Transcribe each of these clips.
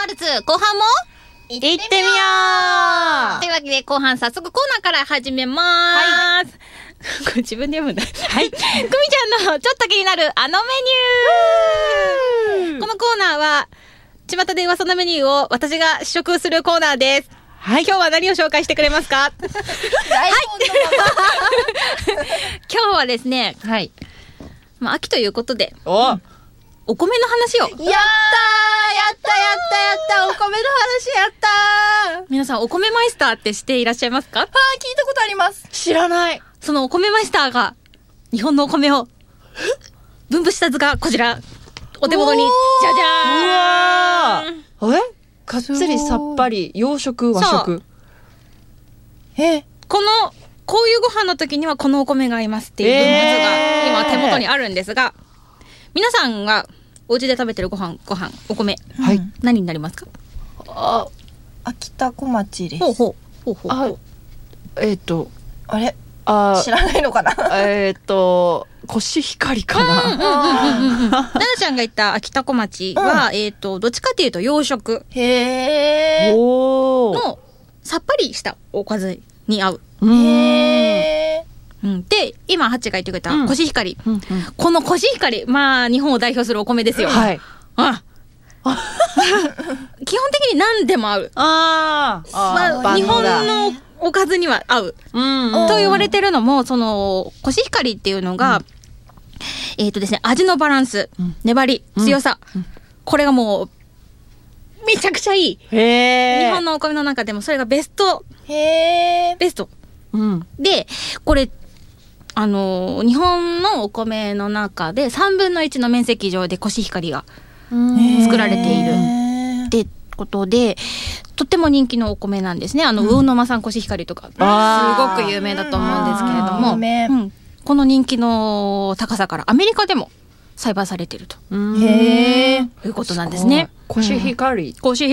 ワルツ後半も行ってみよう。 というわけで後半早速コーナーから始めまーす。これ自分で読むんだ。はい。くみちゃんのちょっと気になるあのメニュー。このコーナーは巷で噂のメニューを私が試食するコーナーです。はい。今日は何を紹介してくれますか？はい。今日はですね。はい。まあ秋ということで。お米の話を。 やったお米の話やった皆さんお米マイスターって知っていらっしゃいますか？ 聞いたことあります。知らない。 そのお米マイスターが日本のお米を分布した図がこちらお手元にじゃじゃーん。 かっつりさっぱり洋食和食。 こういうご飯の時にはこのお米が合いますっていう分布が今手元にあるんですが、皆さんがお家で食べてるご飯お米、はい、何になりますか？ 秋田小町です。 あれ知らないのかな。 コシヒカリかな。 ななちゃんが言った秋田小町は、どっちかっていうと洋食のさっぱりしたおかずに合う。で今ハッチが言ってくれたコシヒカリ、このコシヒカリ、まあ日本を代表するお米ですよ。はい。基本的に何でも合う。日本のおかずには合うと言われてるのも、そのコシヒカリっていうのがですね、味のバランス、粘り、強さ、これがもうめちゃくちゃいい。日本のお米の中でもそれがベスト。でこれ日本のお米の中で3分の1の面積上でコシヒカリが作られているってことで、とっても人気のお米なんですね。魚沼産コシヒカリとかすごく有名だと思うんですけれども、この人気の高さからアメリカでも栽培されているということなんですね。 コシヒカリ、そう。こう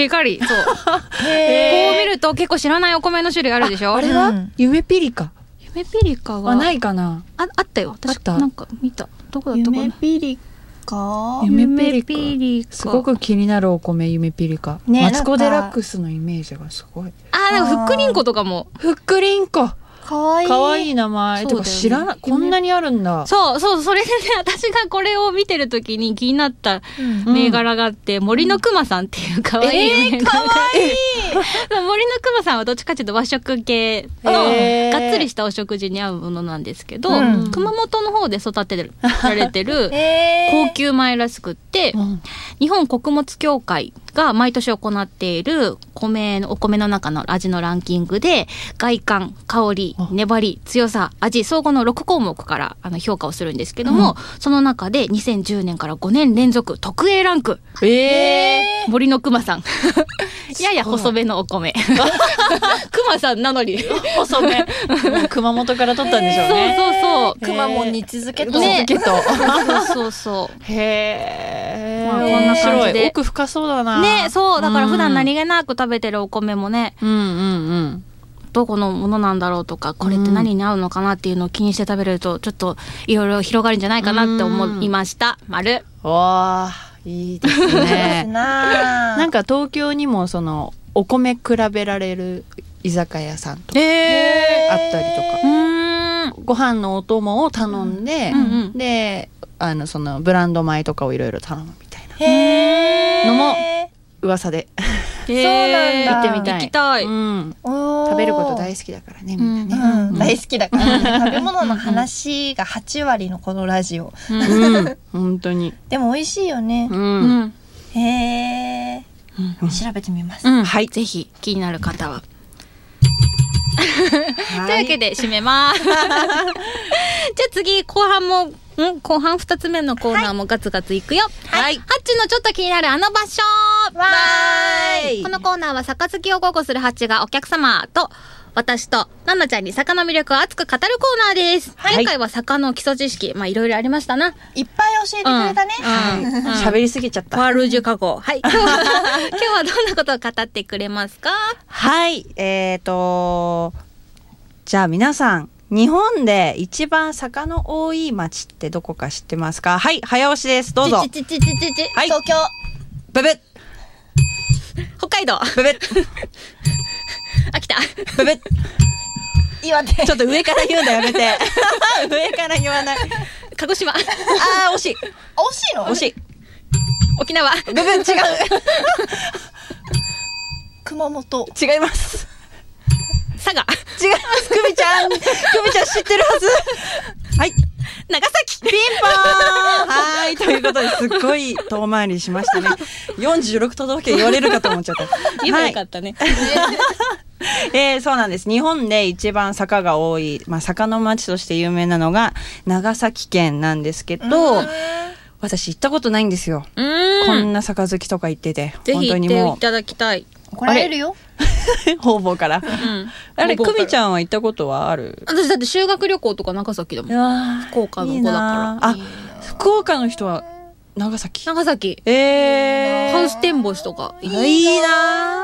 見ると結構知らないお米の種類あるでしょ。 あれは夢ピリカ。 夢ピリカがないかな。 あったよ。私なんか見た。どこだったかな。 夢ピリカ。 すごく気になるお米、夢ピリカ。マツコデラックスのイメージがすごい。 なんかふっくりんこ。 ふっくりんこ。 かわいい名前。とか知らない。こんなにあるんだ。 そう、それでね、私がこれを見てるときに気になった銘柄があって、森のくまさんっていうかわいい銘柄。かわいい森のくまさんはどっちかっていうと和食系のがっつりしたお食事に合うものなんですけど、熊本の方で育てられてる高級米らしくって、日本穀物協会が毎年行っているお米の中の味のランキングで、外観、香り、粘り、強さ、味、総合の6項目から評価をするんですけども、その中で2010年から5年連続特 A ランク、森のくまさんやや細めのお米くまさんなのに細め熊本から取ったんでしょうね。 そうくまモンに続けとそうへえ、 こんな感じで奥深そうだなね。そうだから普段何気なく食べてるお米もね、どこのものなんだろうとか、これって何に合うのかなっていうのを気にして食べれると、ちょっといろいろ広がるんじゃないかなって思いました。丸。 わー、いいですね。なんか東京にもそのお米比べられる居酒屋さんとかあったりとか、ご飯のお供を頼んで、でそのブランド米とかをいろいろ頼むみたいなのも噂でそうなんだ。 行ってみたい。 行きたい。 食べること大好きだからね、みんなね。 大好きだからね。食べ物の話が8割のこのラジオ。 本当に。 でも美味しいよね。へえ。調べてみます。 はい、ぜひ気になる方は。というわけで締めます。じゃあ次後半2つ目のコーナーもガツガツいくよ。はい。ハッチのちょっと気になるあの場所。 わーい。 このコーナーは杯を豪語するハッチがお客様と私とナナちゃんに坂の魅力を熱く語るコーナーです。今回は坂の基礎知識、いろいろありましたな。 いっぱい教えてくれたね。 喋りすぎちゃった。 ワールジュ加工。はい。今日はどんなことを語ってくれますか？ はい。じゃあ皆さん、日本で一番坂の多い町ってどこか知ってますか？はい、早押しです。どうぞ。 東京。 ブブッ。 海道。 ブブッ。 秋田。 ブブッ。 岩手。 ちょっと上から言うのやめて。上から言わない。 鹿児島。 惜しい。 惜しいの？ 惜しい。 沖縄。 ブブッ、違う。 熊本。 違います。 佐賀。 違います。久美ちゃん知ってるはず。はい。 長崎。 ピンポーン。はい、ということですっごい遠回りしましたね。46都道府県言われるかと思っちゃった。 言えばよかったね。 そうなんです。日本で一番坂が多い、坂の町として有名なのが長崎県なんですけど、私行ったことないんですよ。こんな坂好きとか言ってて、 ぜひ行っていただきたい。 怒られるよ。 方々から。あれ、久美ちゃんは行ったことはある？ 私だって修学旅行とか長崎だもん。福岡の子だから。 福岡の人は長崎。 長崎。ハウステンボスとか。 いいな。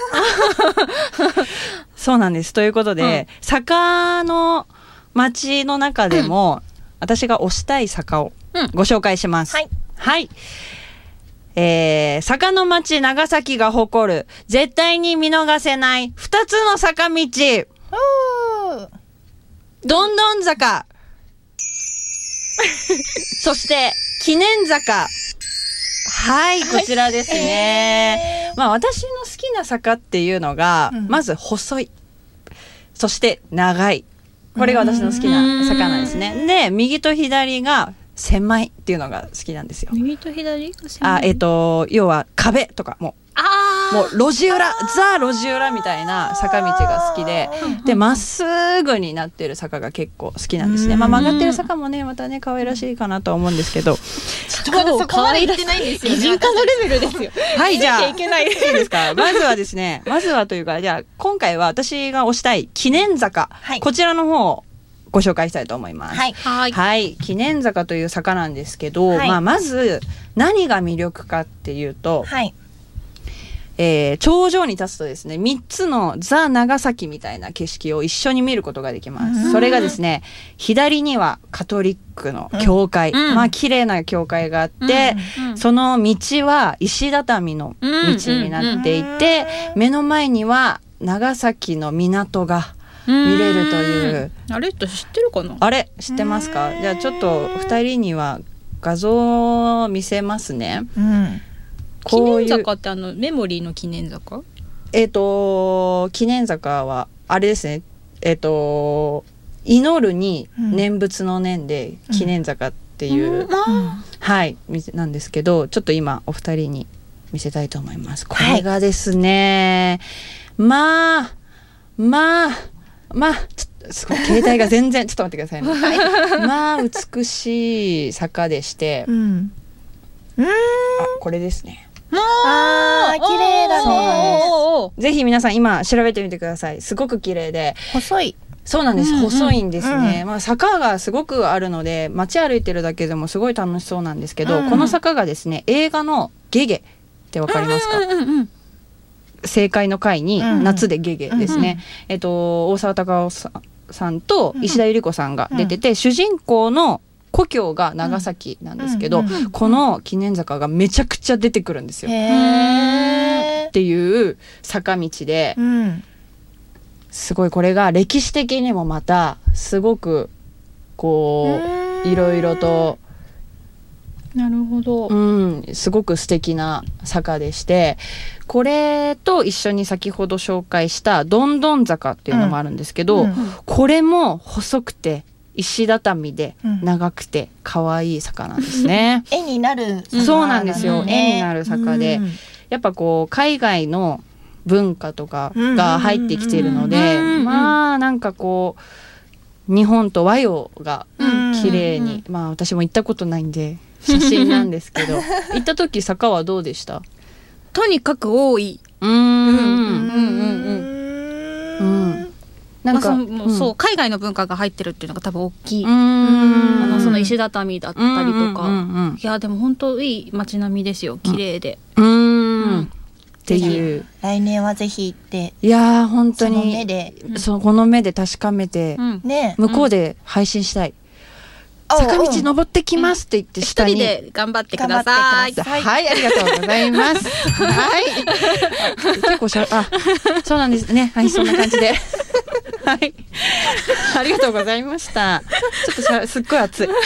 そうなんです。ということで、坂の町の中でも、私が推したい坂をご紹介します。はい。坂の町長崎が誇る絶対に見逃せない2つの坂道。どんどん坂。そして記念坂。はい、こちらですね。私の好きな坂っていうのが、まず細い。そして長い。これが私の好きな坂なんですね。で、右と左が狭いっていうのが好きなんですよ。 右と左が狭い。 要は壁とかもう路地裏、路地裏みたいな坂道が好きで、で、まっすぐになってる坂が結構好きなんですね。曲がってる坂もね、またね、可愛らしいかなとは思うんですけど。 まだそこまで行ってないんですよね。 擬人化のレベルですよ。 はい、じゃあ、 いけない。 いいですか。まずはですね、というか、じゃあ、今回は私が推したい記念坂。こちらの方をご紹介したいと思います。はい。記念坂という坂なんですけど、まず、何が魅力かっていうと、頂上に立つとですね、3つのザ・長崎みたいな景色を一緒に見ることができます。それがですね、左にはカトリックの教会、綺麗な教会があって、その道は石畳の道になっていて、目の前には長崎の港が見れるという。 あれって知ってるかな？ あれ知ってますか？じゃあちょっと2人には画像を見せますね。 記念坂ってメモリーの記念坂？ 記念坂はあれですね。祈るに念仏の念で記念坂っていう、なんですけど、ちょっと今お二人に見せたいと思います。これがですね、すごい携帯が全然ちょっと待ってくださいね。美しい坂でして、これですね。 綺麗だね。 ぜひ皆さん今調べてみてください。すごく綺麗で細い。 そうなんです。細いんですね。坂がすごくあるので、街歩いてるだけでもすごい楽しそうなんですけど、この坂がですね、映画のゲゲってわかりますか？正解の回に夏でゲゲですね。大沢たかおさんと石田ゆり子さんが出てて、主人公の故郷が長崎なんですけど、この記念坂がめちゃくちゃ出てくるんですよ。っていう坂道で、すごいこれが歴史的にもまたすごくこういろいろと、 なるほど、 すごく素敵な坂でして、これと一緒に先ほど紹介したどんどん坂っていうのもあるんですけど、これも細くて石畳で長くて可愛い坂なんですね。 絵になる坂。そうなんですよ。絵になる坂で、やっぱこう海外の文化とかが入ってきているので、なんかこう日本と和洋が綺麗に、私も行ったことないんで写真なんですけど、行った時坂はどうでした？ とにかく多い。なんか、そう海外の文化が入ってるっていうのが多分大きい。その石畳だったりとか、いやでも本当いい街並みですよ。綺麗で。 っていう。 来年はぜひ行って。 いやー本当にその目で、 この目で確かめて、向こうで配信したい。 坂道登ってきますって言って下に。 一人で頑張ってください。 はい、ありがとうございます。はい。結構そうなんですね。はい、そんな感じで。はい。ありがとうございました。ちょっとすっごい暑い。はい。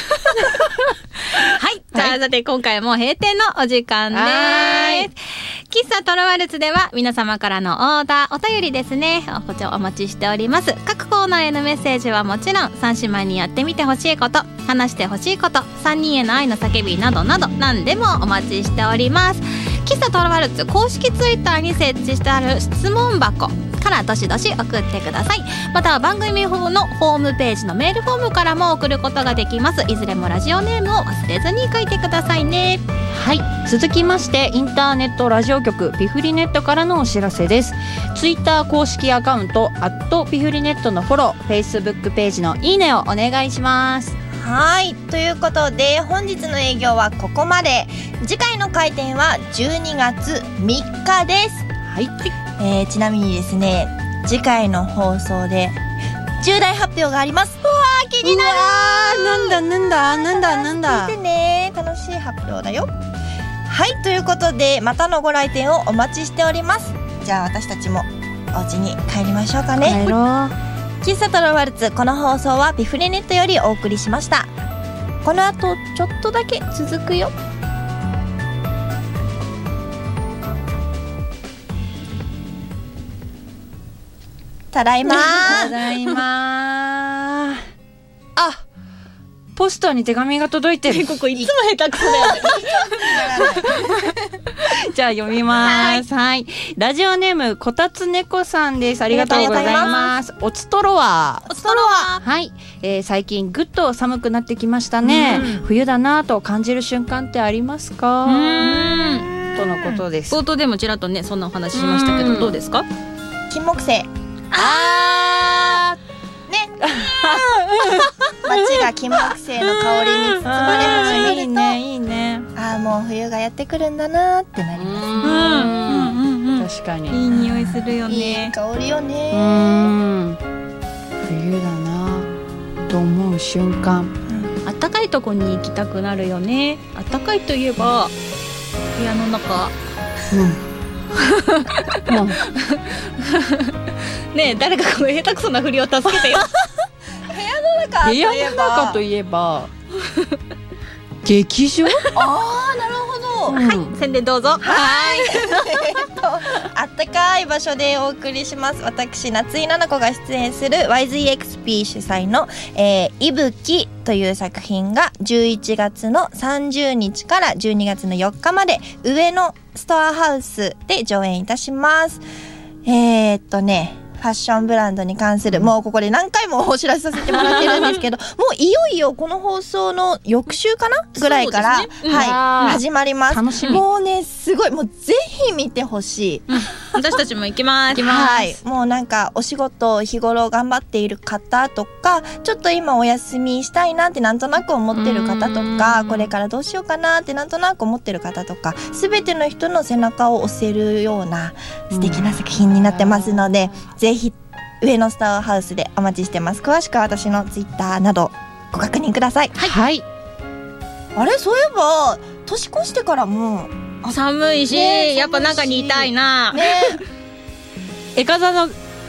じゃあ、さて今回も閉店のお時間です。喫茶トロワルツでは皆様からのオーダー、お便りですね。こちらお待ちしております。各コーナーへのメッセージはもちろん、三姉妹にやってみてほしいこと、話してほしいこと、3人への愛の叫びなどなど何でもお待ちしております。喫茶トロワルツ公式ツイッターに設置してある質問箱からどしどし送ってください。または番組のホームページのメールフォームからも送ることができます。いずれもラジオネームを忘れずに書いてくださいね。 はい、続きましてインターネットラジオ局ピフリネットからのお知らせです。ツイッター公式アカウントピフリネットのフォロー、フェイスブックページのいいねをお願いします。 はい、ということで本日の営業はここまで。次回の開店は12月3日です。 はい、 ちなみにですね、次回の放送で重大発表があります。うわー、気になる。 なんだ聞いてね、楽しい発表だよ。はい、ということでまたのご来店をお待ちしております。じゃあ私たちもお家に帰りましょうかね。 帰ろう。 喫茶トロワルツ、この放送はピフリネットよりお送りしました。この後ちょっとだけ続くよ。ただいまただいま。ポストに手紙が届いてる。 ここいつも下手くそだよね。 じゃあ読みます。はい。ラジオネームこたつねこさんです。ありがとうございます。おつとろは。はい。最近ぐっと寒くなってきましたね。冬だなと感じる瞬間ってありますか？とのことです。 冒頭でもちらっとねそんなお話しましたけど、どうですか？ 金木犀。ね。街が金木犀の香りに包まれ始めると、 いいね。 もう冬がやってくるんだなってなりますね。確かに。 いい匂いするよね。 いい香りよね。 冬だなと思う瞬間。 暖かいとこに行きたくなるよね。暖かいといえば部屋の中。ねえ、誰かこの下手くそな振りを助けてよ。 部屋の中といえば劇場。 なるほど。 はい、宣伝どうぞ。 あったかい場所でお送りします。私夏井菜々子が出演する YZXP 主催のいぶきという作品が11月の30日から12月の4日まで上野ストアハウスで上演いたします。ファッションブランドに関する、もうここで何回もお知らせさせてもらってるんですけど、もういよいよこの放送の翌週かなぐらいから、始まります。 楽しみ。 もうね、すごい、もうぜひ見てほしい。 私たちも行きます。 はい、もうなんかお仕事日頃頑張っている方とか、ちょっと今お休みしたいなってなんとなく思ってる方とか、これからどうしようかなってなんとなく思ってる方とか、すべての人の背中を押せるような素敵な作品になってますので、ぜひ上野スターハウスでお待ちしてます。詳しくは私のツイッターなどご確認ください。 はい。 あれ、そういえば年越してからも寒いし、ね、やっぱ中にいたいな。ね。 エカザの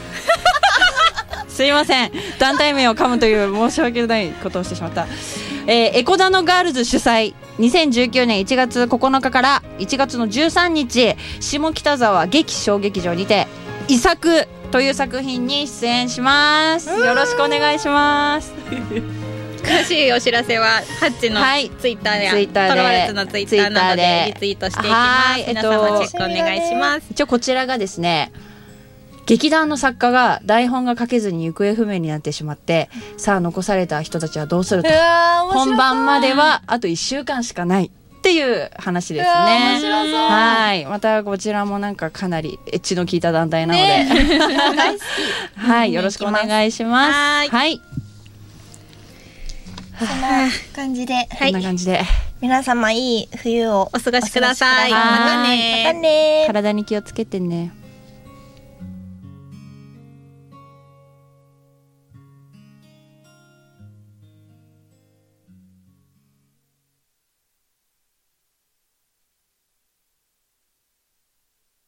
すいません、団体名を噛むという申し訳ないことをしてしまった。エコダノガールズ主催2019年1月9日から1月の13日下北沢劇小劇場にて遺作という作品に出演します。よろしくお願いします。 詳しいお知らせはハッチのツイッターやトロワルツのツイッターなどでリツイートしていきます。皆様チェックお願いします。 一応こちらがですね、劇団の作家が台本が書けずに行方不明になってしまって、さあ残された人たちはどうすると、本番まではあと1週間しかないっていう話ですね。 面白そう。 はい、またこちらもなんかかなりエッジの効いた団体なので、 大好き。 はい、よろしくお願いします。はい。 そんな感じで、 こんな感じで皆様いい冬をお過ごしください。 またね。 体に気をつけてね。